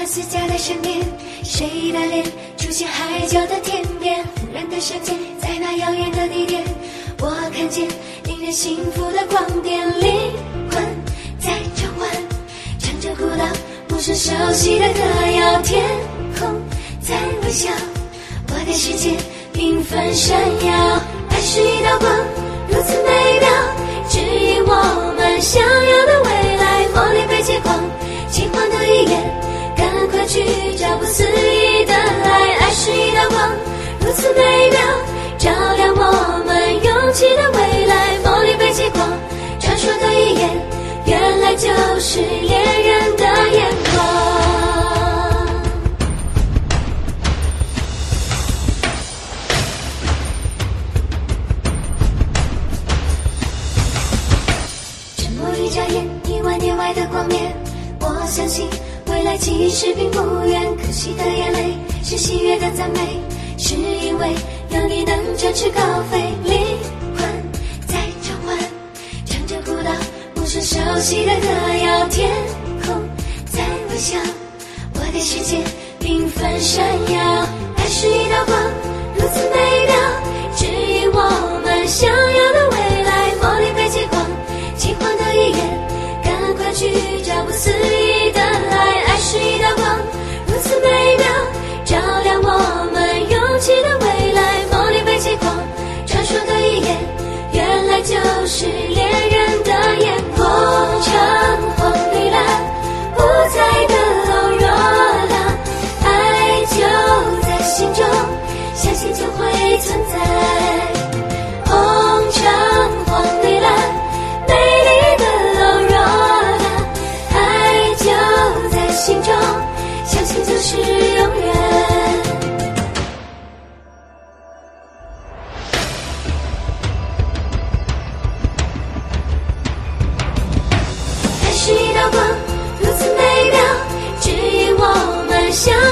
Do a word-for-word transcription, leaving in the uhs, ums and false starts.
斯加的闪电，谁的脸出现海角的天边？忽然的瞬间，在那遥远的地点，我看见令人幸福的光点，灵魂在转弯，唱着古老陌生熟悉的歌谣，天空在微笑，我的世界缤纷闪耀。爱是一道光，如此美妙，指引我们想要的未来。茉莉被借光，金黄的一眼，赶快去找不思议的爱。爱是一道光，如此美妙，照亮我们勇气的未来。茉莉被借光，传说的一眼，原来就是恋人的眼光。沉默一眨眼，一万年外的光年，我相信未来其实并不远。可惜的眼泪是喜悦的赞美，是因为有你能展翅高飞。灵魂在转弯，唱着古老陌生熟悉的歌谣，天空在微笑，我的世界缤纷闪耀。爱是一道光，如此美妙，指引我们想要的未来。茉莉被借光，金黄的一眼，赶快去找不思议的爱。爱是一道光，如此美妙，照亮我们勇气的未来。茉莉被借光，传说的一眼，原来就是恋人的眼光。橙黄绿蓝，五彩的欧若拉，爱就在心中，相信就会存在。红橙黄绿蓝，美丽的欧若拉，爱就在心中，相信就是永远。爱是一道光，如此美妙，指引我们向